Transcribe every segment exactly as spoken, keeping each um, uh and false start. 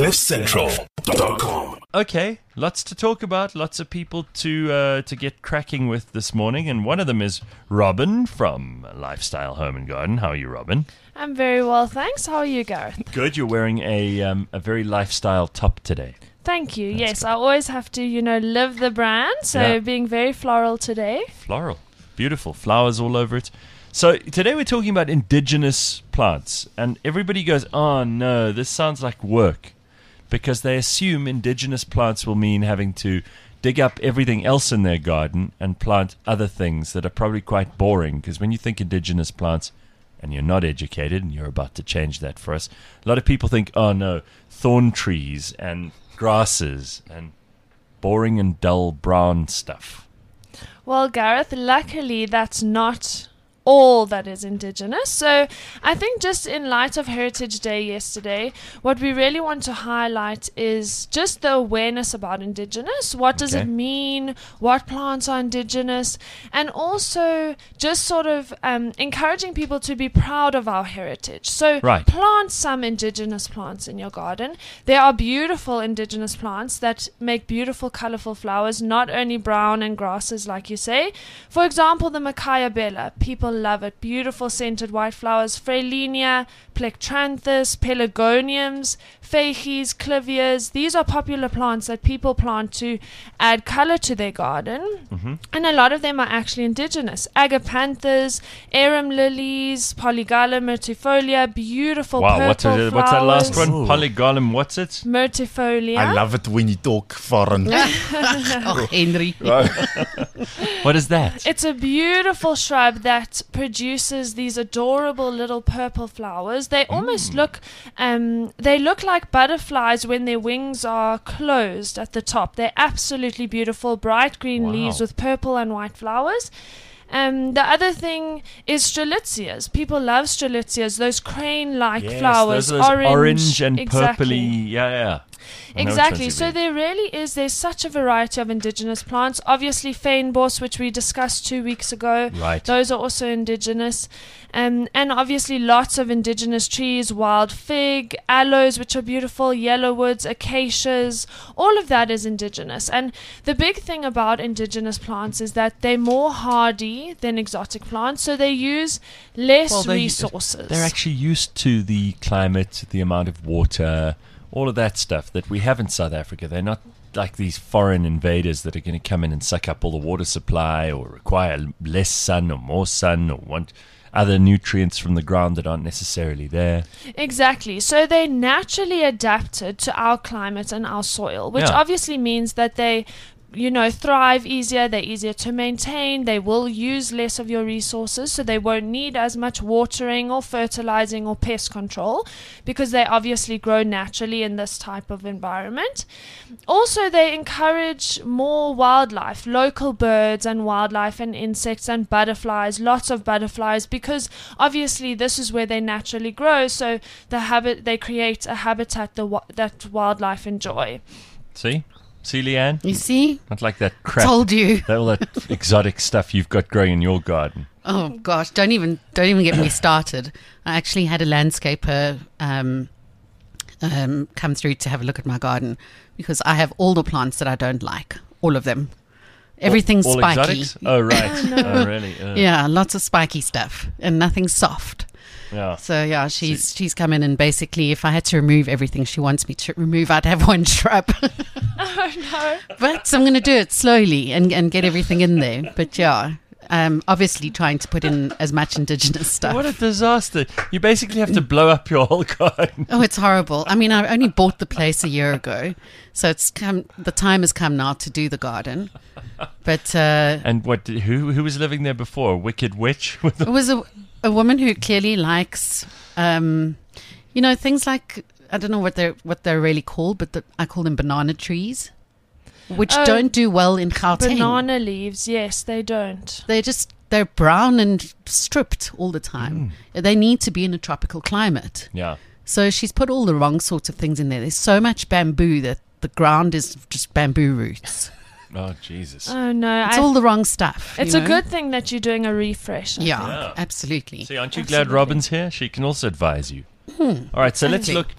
cliff central dot com. Okay, lots to talk about, lots of people to uh, to get cracking with this morning, and one of them is Robin from Lifestyle Home and Garden. How are you, Robin? I'm very well, thanks. How are you, Gareth? Good. You're wearing a um, a very lifestyle top today. Thank you. That's yes, good. I always have to, you know, live the brand, so Yeah. being very floral today. Floral, beautiful flowers all over it. So today we're talking about indigenous plants, and everybody goes, "Oh no, this sounds like work," because they assume indigenous plants will mean having to dig up everything else in their garden and plant other things that are probably quite boring. Because when you think indigenous plants, and you're not educated, and you're about to change that for us, a lot of people think, "Oh no, thorn trees and grasses and boring and dull brown stuff." Well, Gareth, luckily that's not all that is indigenous. So I think just in light of Heritage Day yesterday, what we really want to highlight is just the awareness about indigenous. What does Okay. it mean? What plants are indigenous? And also just sort of um, encouraging people to be proud of our heritage. So Right. plant some indigenous plants in your garden. There are beautiful indigenous plants that make beautiful, colorful flowers, not only brown and grasses like you say. For example, the Micaiah bella. People love it. Beautiful scented white flowers. Fralinia, Plectranthus, Pelargoniums, Feiches, Clivias. These are popular plants that people plant to add color to their garden. Mm-hmm. And a lot of them are actually indigenous. Agapanthus, arum lilies, Polygala myrtifolia, beautiful Wow, purple what's, flowers. it, what's that last one? Ooh. Polygolum, what's it? Myrtifolia. I love it when you talk foreign. Oh, Henry. What is that? It's a beautiful shrub that produces these adorable little purple flowers. They almost look, um, they look like butterflies when their wings are closed at the top. They're absolutely beautiful, bright green Wow. leaves with purple and white flowers. Um, the other thing is strelitzias. People love strelitzias, those crane-like Yes, flowers, those, those orange, orange and exactly. purpley. Yeah, yeah. I know which Exactly. ones you So mean. there really is, there's such a variety of indigenous plants. Obviously, fynbos, which we discussed two weeks ago. Right. Those are also indigenous. Um, and obviously lots of indigenous trees, wild fig, aloes, which are beautiful, yellowwoods, acacias. All of that is indigenous. And the big thing about indigenous plants is that they're more hardy than exotic plants. So they use less Well, they- resources. They're actually used to the climate, the amount of water, all of that stuff that we have in South Africa. They're not like these foreign invaders that are going to come in and suck up all the water supply or require less sun or more sun or want other nutrients from the ground that aren't necessarily there. Exactly. So they naturally adapted to our climate and our soil, which Yeah. obviously means that they, you know, thrive easier, they're easier to maintain, they will use less of your resources, so they won't need as much watering or fertilizing or pest control because they obviously grow naturally in this type of environment. Also, they encourage more wildlife, local birds and wildlife and insects and butterflies, lots of butterflies, because obviously this is where they naturally grow, so the habit they create a habitat the, wa- that wildlife enjoy. See? See, Leanne? You see? Not like that crap. Told you. All that exotic stuff you've got growing in your garden. Oh gosh, don't even don't even get me started. I actually had a landscaper um, um, come through to have a look at my garden because I have all the plants that I don't like, all of them. Everything's all, all spiky. Exotics? Oh, right. Oh, really? Uh, Yeah, lots of spiky stuff and nothing soft. yeah. So yeah, she's she's come in and basically, if I had to remove everything she wants me to remove, I'd have one shrub. Oh no. But I'm going to do it slowly and and get everything in there. But yeah, um, obviously trying to put in as much indigenous stuff. What a disaster. You basically have to blow up your whole garden. Oh, it's horrible. I mean, I only bought the place a year ago, so it's come. The time has come now to do the garden. But uh, And what? Did, who who was living there before? A wicked witch? With it was a a woman who clearly likes, um, you know, things like, I don't know what they're what they're really called, but the, I call them banana trees, which Oh, don't do well in Gauteng. Banana leaves, yes, they don't. They're just they're brown and stripped all the time. They need to be in a tropical climate. yeah. So she's put all the wrong sorts of things in there. There's so much bamboo that the ground is just bamboo roots. Oh, Jesus. Oh no, It's I, all the wrong stuff. it's you a know? good thing that you're doing a refresh. I Yeah, think. Yeah. absolutely. See, aren't you glad Absolutely. Robin's here? She can also advise you. All right, so let's Maybe. look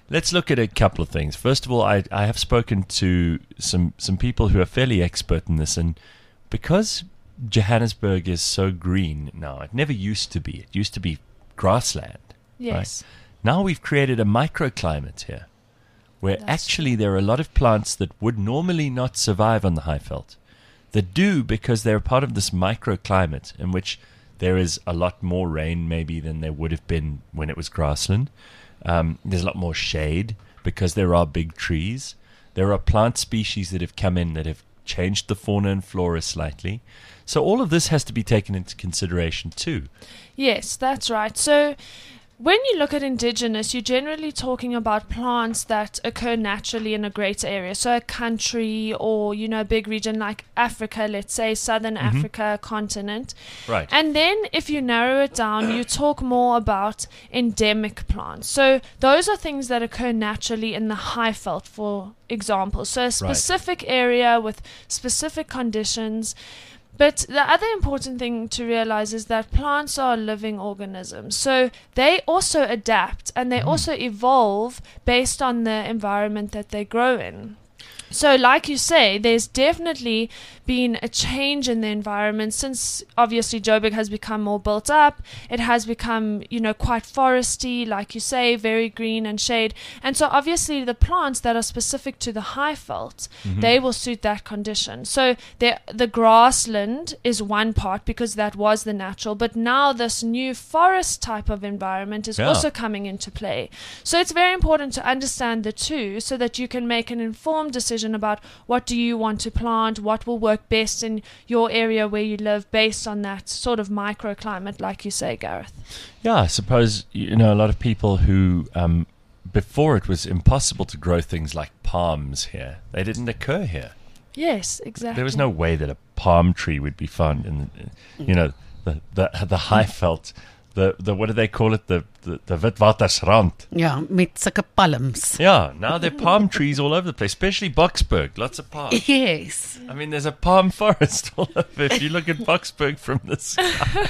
Let's look at a couple of things. First of all, I, I have spoken to some, some people who are fairly expert in this, and because Johannesburg is so green now, it never used to be. It used to be grassland. Yes. Right? Now we've created a microclimate here, where That's actually there are a lot of plants that would normally not survive on the Highveld that do, because they're part of this microclimate in which there is a lot more rain maybe than there would have been when it was grassland. Um, there's a lot more shade because there are big trees. There are plant species that have come in that have changed the fauna and flora slightly. So all of this has to be taken into consideration too. Yes, that's right. So when you look at indigenous, you're generally talking about plants that occur naturally in a greater area. So a country or, you know, a big region like Africa, let's say Southern Mm-hmm. Africa continent. Right. And then if you narrow it down, you talk more about endemic plants. So those are things that occur naturally in the Highveld, for example. So a specific area with specific conditions. But the other important thing to realize is that plants are living organisms. So they also adapt and they also evolve based on the environment that they grow in. So like you say, there's definitely been a change in the environment since obviously Joburg has become more built up. It has become, you know, quite foresty, like you say, very green and shade. And so obviously the plants that are specific to the Highveld, Mm-hmm. they will suit that condition. So the the grassland is one part because that was the natural, but now this new forest type of environment is Yeah. also coming into play. So it's very important to understand the two so that you can make an informed decision about what do you want to plant, what will work best in your area where you live based on that sort of microclimate, like you say, Gareth. Yeah, I suppose, you know, a lot of people who, um, before it was impossible to grow things like palms here, they didn't occur here. Yes, exactly. There was no way that a palm tree would be found in, the, you know, the the, the Highveld, the, the, what do they call it, the, the, the Witwatersrand. Ja, met sulke palms. Yeah, now there are palm trees all over the place, especially Boksburg, lots of palms. Yes. I mean, there's a palm forest all over if you look at Boksburg from the sky.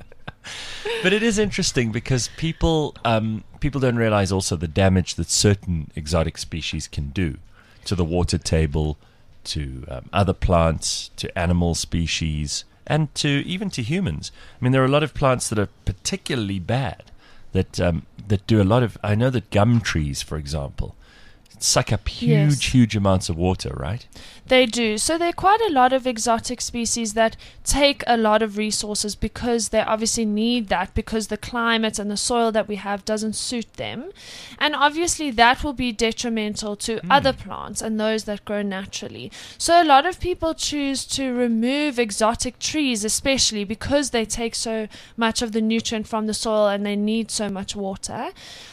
But it is interesting because people um, people don't realize also the damage that certain exotic species can do to the water table, to um, other plants, to animal species, and to even to humans. I mean, there are a lot of plants that are particularly bad that um, that do a lot of. I know that gum trees, for example, suck up huge, Yes. huge amounts of water, right? They do. So there are quite a lot of exotic species that take a lot of resources because they obviously need that because the climate and the soil that we have doesn't suit them. And obviously that will be detrimental to other plants and those that grow naturally. So a lot of people choose to remove exotic trees, especially because they take so much of the nutrient from the soil and they need so much water.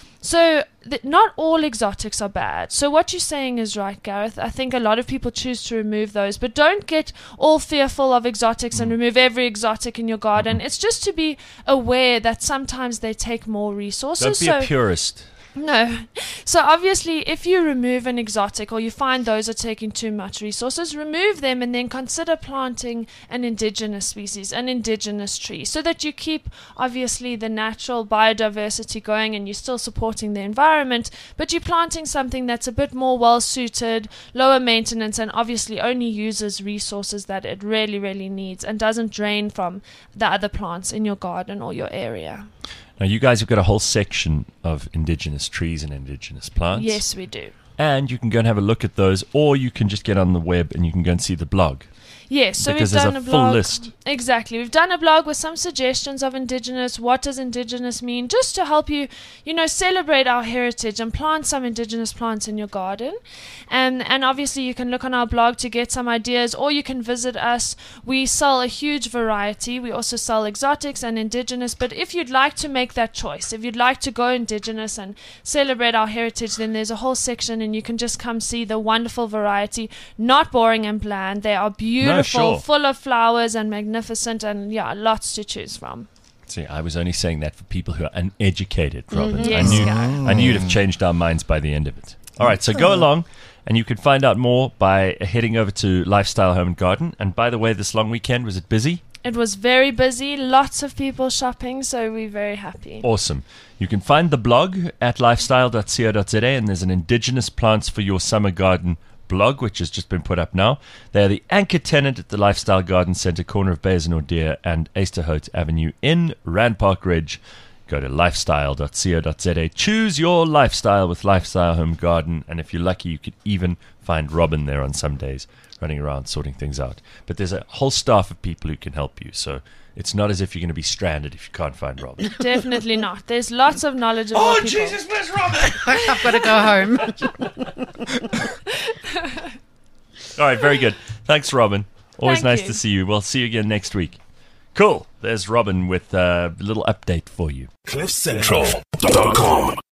So th- not all exotics are bad. So what you're saying is right, Gareth. I think a lot of people choose to remove those, but don't get all fearful of exotics and remove every exotic in your garden. It's just to be aware that sometimes they take more resources. Don't be so a purist. no. So obviously, if you remove an exotic or you find those are taking too much resources, remove them and then consider planting an indigenous species, an indigenous tree, so that you keep obviously the natural biodiversity going and you're still supporting the environment, but you're planting something that's a bit more well suited, lower maintenance, and obviously only uses resources that it really, really needs and doesn't drain from the other plants in your garden or your area. Now, you guys have got a whole section of indigenous trees and indigenous plants. Yes, we do. And you can go and have a look at those, or you can just get on the web and you can go and see the blog. Yes, so Because we've there's done a a, full blog. list. Exactly. We've done a blog with some suggestions of indigenous. What does indigenous mean? Just to help you, you know, celebrate our heritage and plant some indigenous plants in your garden. And and obviously you can look on our blog to get some ideas, or you can visit us. We sell a huge variety. We also sell exotics and indigenous. But if you'd like to make that choice, if you'd like to go indigenous and celebrate our heritage, then there's a whole section and you can just come see the wonderful variety. Not boring and bland. They are beautiful. sure. Full of flowers and magnificent, and yeah, lots to choose from. See, I was only saying that for people who are uneducated, Robin. Mhm. I Yes, knew, Gareth. I knew you'd have changed our minds by the end of it. All right, so go along, and you can find out more by heading over to Lifestyle Home and Garden. And by the way, this long weekend, was it busy? It was very busy, lots of people shopping, so we're very happy. Awesome. You can find the blog at lifestyle dot co dot za, and there's an Indigenous Plants for Your Summer Garden blog, which has just been put up now. They are the anchor tenant at the Lifestyle Garden Centre, corner of Bays and Ordeer and Easterhout Avenue in Rand Park Ridge. Go to lifestyle dot co dot za. Choose your lifestyle with Lifestyle Home Garden, and if you're lucky, you could even find Robin there on some days, running around sorting things out. But there's a whole staff of people who can help you, so it's not as if you're going to be stranded if you can't find Robin. Definitely not. There's lots of knowledgeable Oh, people. Jesus, where's Robin? I've got to go home. All right, very good. Thanks, Robin. Always Thank nice you. to see you. We'll see you again next week. Cool. There's Robin with a little update for you. cliff central dot com